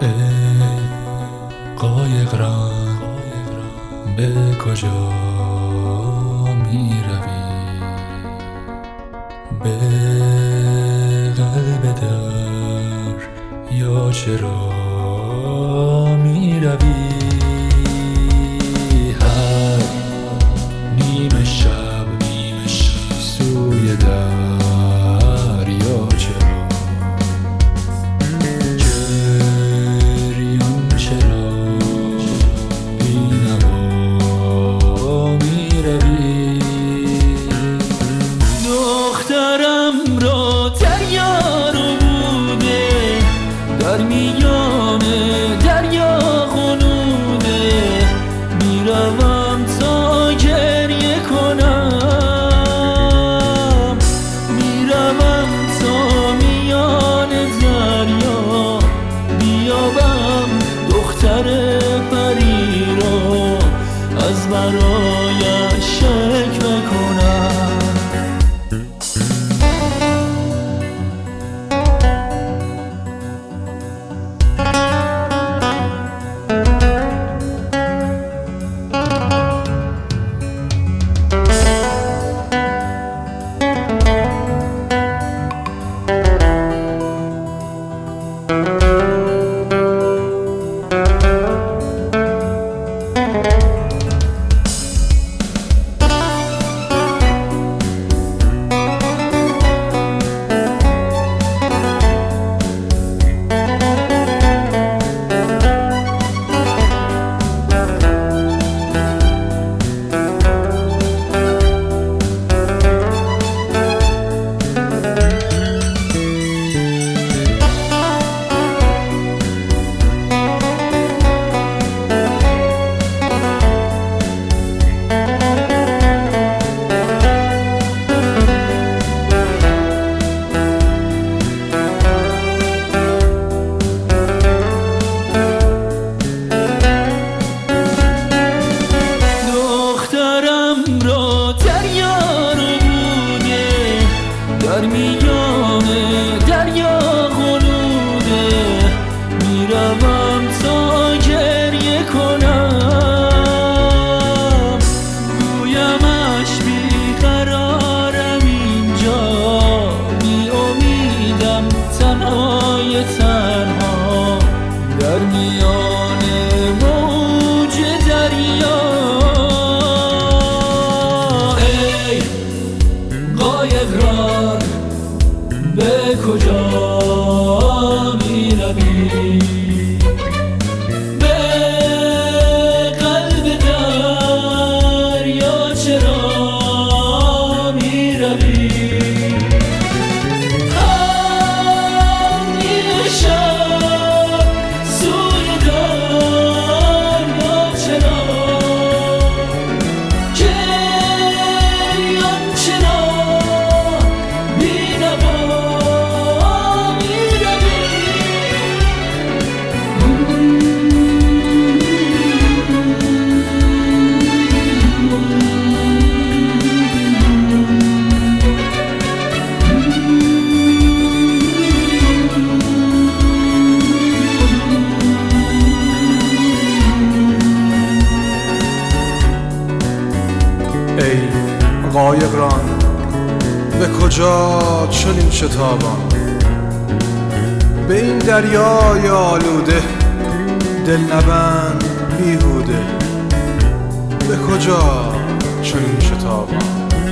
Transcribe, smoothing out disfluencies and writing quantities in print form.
ای قایق ران به کجا می روی؟ به قلب در یا چرا می روی؟ هر نیمه شب سوی در یا چرا؟ جریان چرا بینوا می روی؟ دخترم را دریا رو بوده، در میان دریا غنوده، میروم تا گریه کنم، میروم تا میان دریا بیابم دختر پری را، از برایش شکوه کنم. در میان دریا غنوده، میروم تا گریه کنم، گویمش بیقرارم اینجا، بی امیدم تنهای تنها در میان موج دریا. ای قایق ران به کجا می روی؟ به قلب دریا چرا می روی؟ هر نیمه شب سوی دریا چرا؟ جریان چرا بینوا می روی؟ ای قایق ران به کجا چنین شتابان؟ به این دریای آلوده دل نبند بیهوده، به کجا چنین شتابان؟